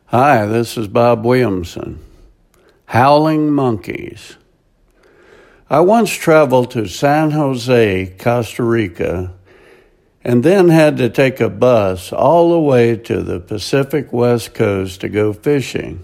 Hi, this is Bob Williamson. Howling Monkeys. I once traveled to San Jose, Costa Rica, and then had to take a bus all the way to the Pacific West Coast to go fishing.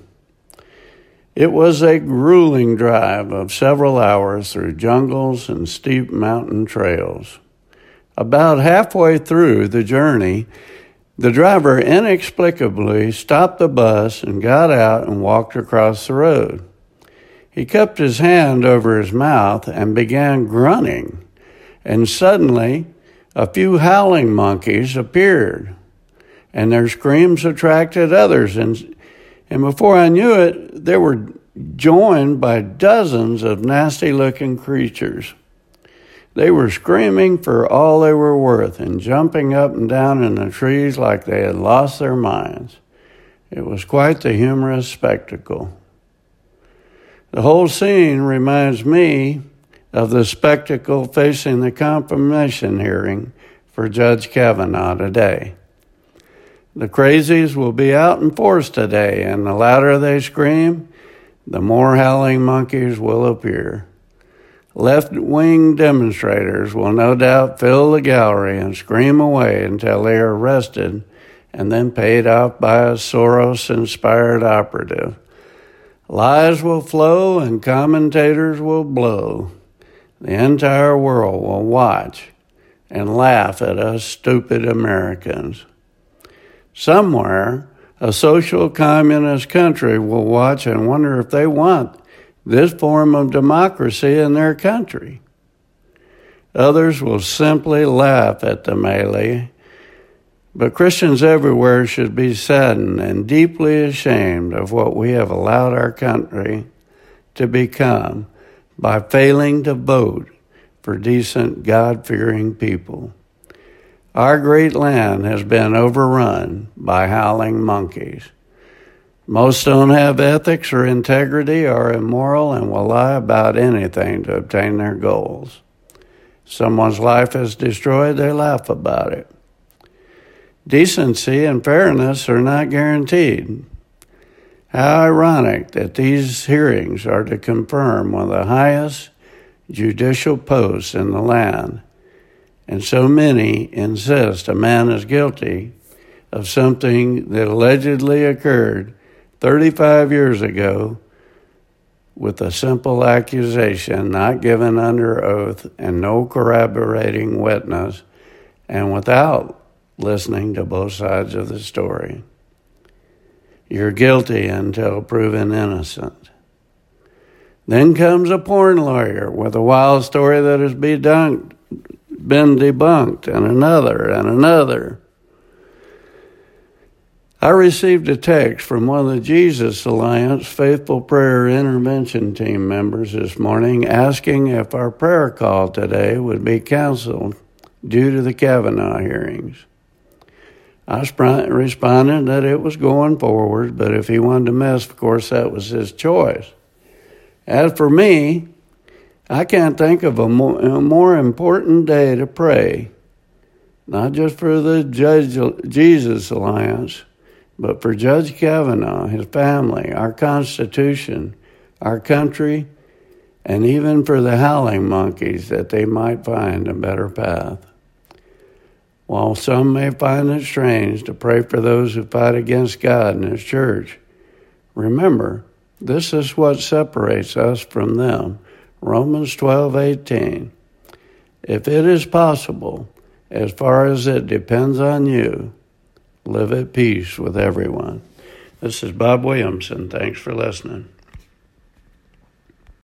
It was a grueling drive of several hours through jungles and steep mountain trails. About halfway through the journey, the driver inexplicably stopped the bus and got out and walked across the road. He cupped his hand over his mouth and began grunting, and suddenly a few howling monkeys appeared, and their screams attracted others, and before I knew it, they were joined by dozens of nasty-looking creatures. They were screaming for all they were worth and jumping up and down in the trees like they had lost their minds. It was quite the humorous spectacle. The whole scene reminds me of the spectacle facing the confirmation hearing for Judge Kavanaugh today. The crazies will be out in force today, and the louder they scream, the more howling monkeys will appear. Left-wing demonstrators will no doubt fill the gallery and scream away until they are arrested and then paid off by a Soros-inspired operative. Lies will flow and commentators will blow. The entire world will watch and laugh at us stupid Americans. Somewhere, a social communist country will watch and wonder if they want this form of democracy in their country. Others will simply laugh at the melee, but Christians everywhere should be saddened and deeply ashamed of what we have allowed our country to become by failing to vote for decent, God-fearing people. Our great land has been overrun by howling monkeys. Most don't have ethics or integrity, are immoral, and will lie about anything to obtain their goals. Someone's life is destroyed, they laugh about it. Decency and fairness are not guaranteed. How ironic that these hearings are to confirm one of the highest judicial posts in the land, and so many insist a man is guilty of something that allegedly occurred 35 years ago with a simple accusation not given under oath and no corroborating witness, and without listening to both sides of the story. You're guilty until proven innocent. Then comes a porn lawyer with a wild story that has been debunked, and another. I received a text from one of the Jesus Alliance Faithful Prayer Intervention Team members this morning asking if our prayer call today would be canceled due to the Kavanaugh hearings. I responded that it was going forward, but if he wanted to miss, of course, that was his choice. As for me, I can't think of a more important day to pray, not just for the Jesus Alliance, but for Judge Kavanaugh, his family, our Constitution, our country, and even for the howling monkeys that they might find a better path. While some may find it strange to pray for those who fight against God and His church, remember, this is what separates us from them. Romans 12:18. If it is possible, as far as it depends on you, live at peace with everyone. This is Bob Williamson. Thanks for listening.